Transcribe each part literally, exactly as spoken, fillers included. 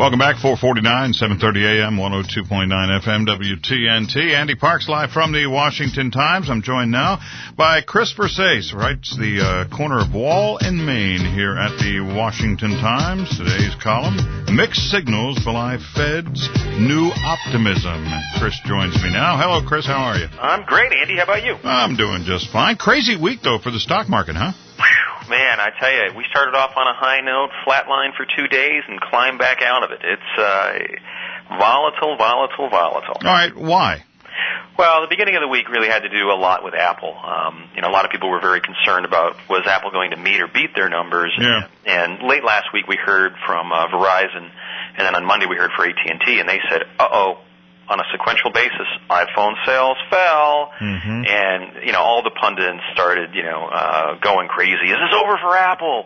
Welcome back, four forty-nine, seven thirty a m, one oh two point nine F M, W T N T. Andy Parks live from the Washington Times. I'm joined now by Chris Versace, writes the uh, corner of Wall and Main here at the Washington Times. Today's column, Mixed Signals Belie Fed's New Optimism. Chris joins me now. Hello, Chris. How are you? I'm great, Andy. How about you? I'm doing just fine. Crazy week, though, for the stock market, huh? Man, I tell you, we started off on a high note, flatlined for two days, and climbed back out of it. It's uh, volatile, volatile, volatile. All right, why? Well, the beginning of the week really had to do a lot with Apple. Um, you know, a lot of people were very concerned about was Apple going to meet or beat their numbers. Yeah. And, and late last week we heard from uh, Verizon, and then on Monday we heard from A T and T, and they said, uh-oh. On a sequential basis, iPhone sales fell, mm-hmm. and, you know, all the pundits started, you know, uh, going crazy. Is this over for Apple?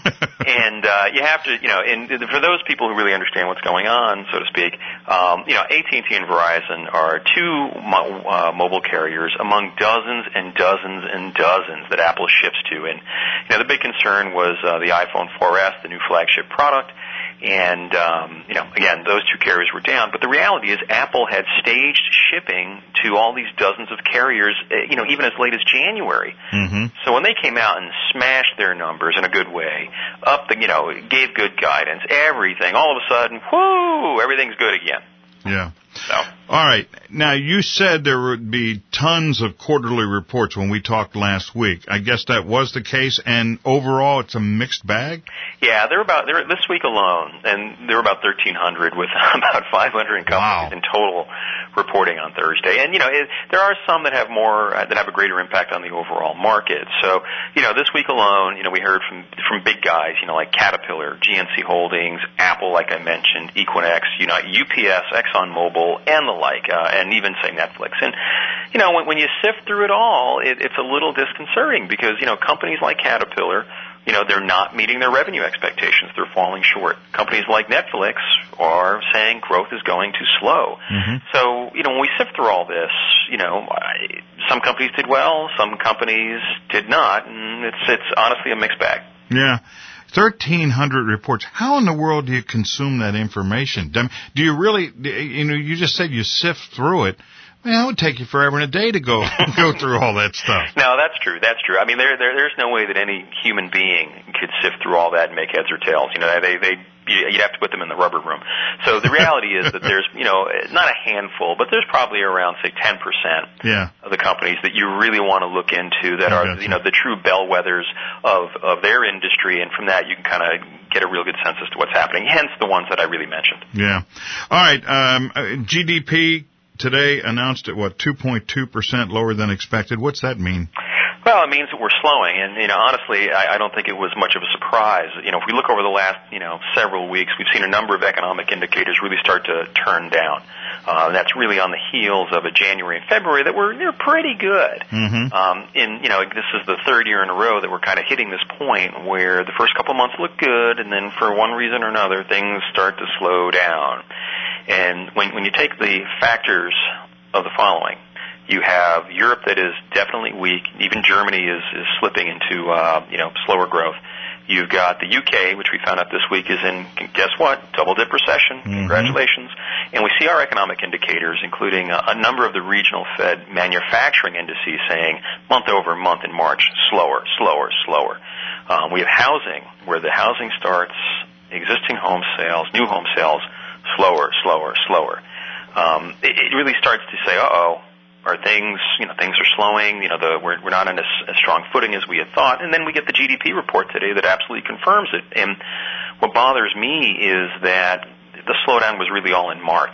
and uh, you have to, you know, and for those people who really understand what's going on, so to speak, um, you know, A T and T and Verizon are two mo- uh, mobile carriers among dozens and dozens and dozens that Apple ships to. And, you know, the big concern was uh, the iPhone four S, the new flagship product. And, um, you know, again, those two carriers were down. But the reality is Apple had staged shipping to all these dozens of carriers, you know, even as late as January. Mm-hmm. So when they came out and smashed their numbers in a good way, up the, you know, gave good guidance, everything, all of a sudden, whoo, everything's good again. Yeah. So. All right. Now, you said there would be tons of quarterly reports when we talked last week. I guess that was the case, and overall it's a mixed bag? Yeah, they're about, they're this week alone, and there were about thirteen hundred with about five hundred companies wow. in total reporting on Thursday. And, you know, it, there are some that have more, uh, that have a greater impact on the overall market. So, you know, this week alone, you know, we heard from, from big guys, you know, like Caterpillar, G N C Holdings, Apple, like I mentioned, Equinix, you know, U P S, ExxonMobil, and the like, uh, and even, say, Netflix. And, you know, when, when you sift through it all, it, it's a little disconcerting because, you know, companies like Caterpillar, you know, they're not meeting their revenue expectations. They're falling short. Companies like Netflix are saying growth is going to slow. Mm-hmm. So, you know, when we sift through all this, you know, some companies did well, some companies did not, and it's it's honestly a mixed bag. Yeah. thirteen hundred reports. How in the world do you consume that information? Do you really, you know, you just said you sift through it. Man, it would take you forever and a day to go go through all that stuff. No, that's true. That's true. I mean, there, there there's no way that any human being could sift through all that and make heads or tails. You know, they they you'd have to put them in the rubber room. So the reality is that there's, you know, not a handful, but there's probably around, say, ten percent yeah. of the companies that you really want to look into that are, you know, the true bellwethers of of their industry, and from that you can kind of get a real good sense as to what's happening. Hence the ones that I really mentioned. Yeah. All right. Um, G D P today announced at, what, two point two percent lower than expected. What's that mean? Well, it means that we're slowing, and, you know, honestly, I, I don't think it was much of a surprise. You know, if we look over the last, you know, several weeks, we've seen a number of economic indicators really start to turn down. Uh, that's really on the heels of a January and February that were, they're pretty good. Mm-hmm. Um, in, you know, this is the third year in a row that we're kind of hitting this point where the first couple months look good, and then for one reason or another, things start to slow down. And when, when you take the factors of the following, you have Europe that is definitely weak. Even Germany is, is slipping into, uh, you know, slower growth. You've got the U K, which we found out this week is in, guess what, double-dip recession. Mm-hmm. Congratulations. And we see our economic indicators, including a, a number of the regional Fed manufacturing indices saying month over month in March, slower, slower, slower. Um, we have housing, where the housing starts, existing home sales, new home sales, slower, slower, slower. Um, it, it really starts to say, uh-oh, are things, you know, things are slowing, you know, the, we're, we're not on a, a strong footing as we had thought. And then we get the G D P report today that absolutely confirms it. And what bothers me is that the slowdown was really all in March.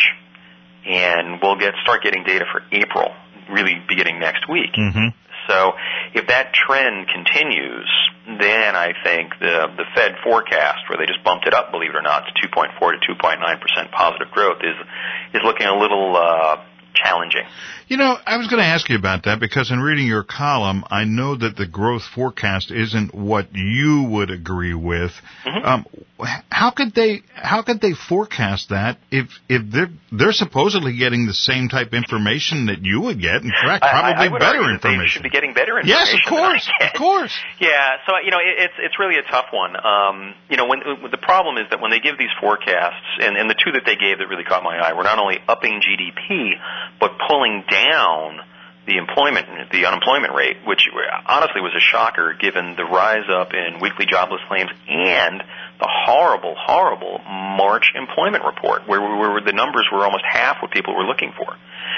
And we'll get start getting data for April, really beginning next week. Mm-hmm. So if that trend continues, then I think the the Fed forecast, where they just bumped it up, believe it or not, to two point four to two point nine percent positive growth, is is looking a little uh, challenging. You know, I was going to ask you about that because in reading your column, I know that the growth forecast isn't what you would agree with. Mm-hmm. Um, how how could they how could they forecast that if if they're they're supposedly getting the same type of information that you would get? In fact, probably I, I would better argue information. That they should be getting better information. Yes, of course, of course. Yeah, so you know, it, it's it's really a tough one. Um, you know, when the problem is that when they give these forecasts, and, and the two that they gave that really caught my eye were not only upping G D P, but pulling down the employment, the unemployment rate, which honestly was a shocker given the rise up in weekly jobless claims and the horrible, horrible March employment report, where, where the numbers were almost half what people were looking for.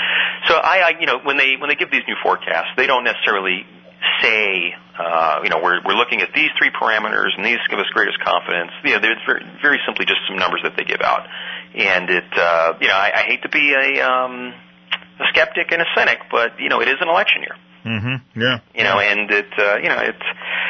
So I, I you know, when they when they give these new forecasts, they don't necessarily say, uh, you know, we're we're looking at these three parameters and these give us greatest confidence. You know, there's very very simply just some numbers that they give out, and it, uh, you know, I, I hate to be a um, a skeptic and a cynic, but you know, it is an election year. Mm-hmm. Yeah. You know, and it, uh, you know, it's.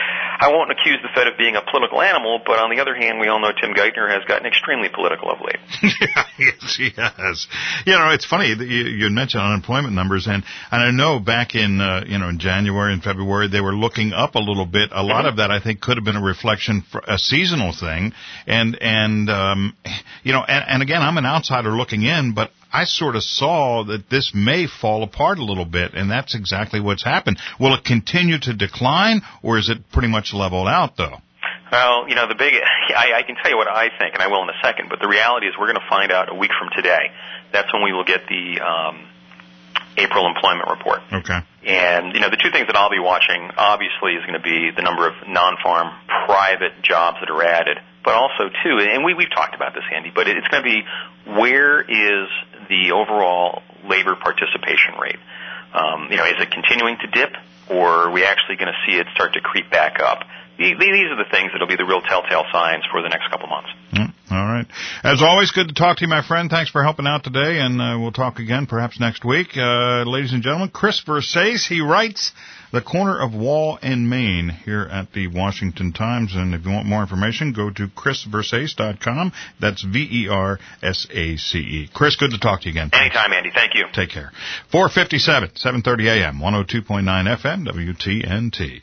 I won't accuse the Fed of being a political animal, but on the other hand, we all know Tim Geithner has gotten extremely political of late. Yeah, yes, he has. You know, it's funny that you, you mentioned unemployment numbers, and, and I know back in, uh, you know, in January and February, they were looking up a little bit. A lot mm-hmm. of that, I think, could have been a reflection for a seasonal thing. And, and, um, you know, and, and again, I'm an outsider looking in, but I sort of saw that this may fall apart a little bit, and that's exactly what's happened. Will it continue to decline, or is it pretty much leveled out, though? Well, you know, the big, I, I can tell you what I think, and I will in a second, but the reality is we're going to find out a week from today. That's when we will get the um, April employment report. Okay. And, you know, the two things that I'll be watching, obviously, is going to be the number of non-farm private jobs that are added, but also, too, and we, we've talked about this, Andy, but it's going to be where is the overall labor participation rate? Um, you know, is it continuing to dip, or are we actually going to see it start to creep back up? These are the things that will be the real telltale signs for the next couple months. Mm, all right. As always, good to talk to you, my friend. Thanks for helping out today, and uh, we'll talk again perhaps next week. Uh, ladies and gentlemen, Chris Versace, he writes The Corner of Wall and Main here at the Washington Times, and if you want more information, go to chris versace dot com. That's V E R S A C E. Chris, good to talk to you again. Anytime, Andy. Thank you. Take care. four fifty-seven, seven thirty a.m., one oh two point nine F M, W T N T.